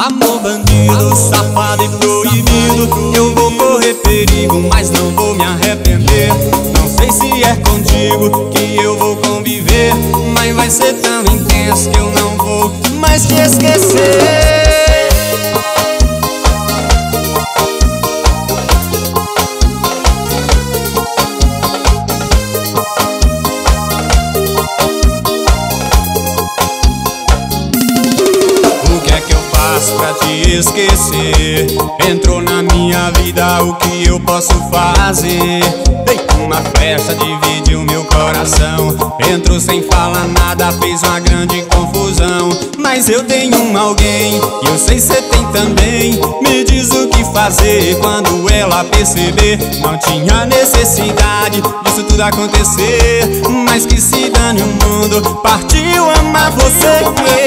Amor bandido, safado e proibido, eu vou correr perigo, mas não vou me arrepender. Não sei se é contigo que eu vou conviver, mas vai ser tão intenso que eu não vou mais te esquecer. Pra te esquecer, entrou na minha vida, o que eu posso fazer? Dei uma flecha, dividiu meu coração. Entrou sem falar nada, fez uma grande confusão. Mas eu tenho alguém, e eu sei cê tem também. Me diz o que fazer quando ela perceber. Não tinha necessidade disso tudo acontecer, mas que se dane o mundo, partiu amar você.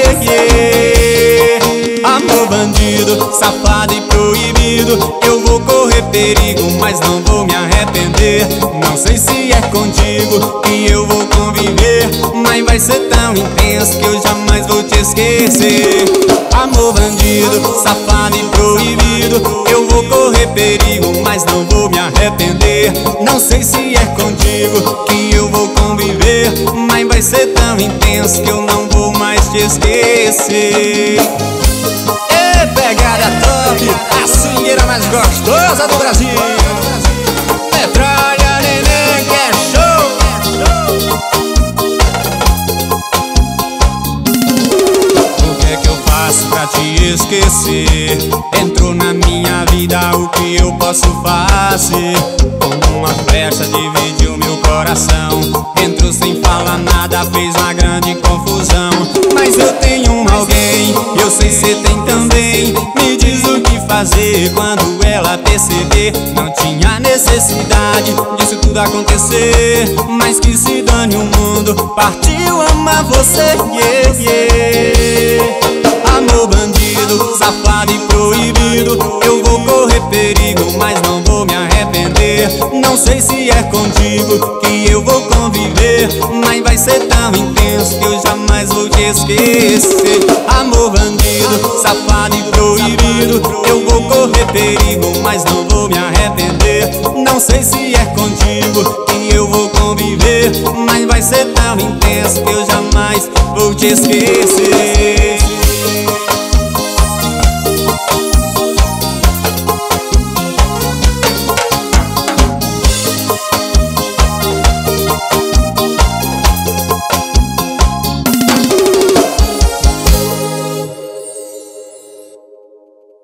Amor bandido, safado e proibido, eu vou correr perigo, mas não vou me arrepender. Não sei se é contigo que eu vou conviver, mas vai ser tão intenso que eu jamais vou te esquecer. Amor bandido, safado e proibido, eu vou correr perigo, mas não vou me arrepender. Não sei se é contigo que eu vou conviver, mas vai ser tão intenso que eu não vou mais te esquecer. Pegada top, a swingueira mais gostosa do Brasil. Metralha, neném, que é show. O que é que eu faço pra te esquecer? Entrou na minha vida, o que eu posso fazer? Como uma flecha dividiu meu coração. Entrou sem falar nada, fez uma grande confusão. Mas eu tenho alguém, eu sei cê tem também. Me diz o que fazer quando ela perceber. Não tinha necessidade disso tudo acontecer, mas que se dane o mundo, partiu amar você. Amor bandido, safado e proibido, eu vou correr perigo, mas não vou me arrepender. Não sei se é contigo que eu vou conviver, mas vai ser tão intenso que eu jamais vou te esquecer. Amor bandido, safado e proibido, eu vou correr perigo, mas não vou me arrepender. Não sei se é contigo que eu vou conviver, mas vai ser tão intenso que eu jamais vou te esquecer.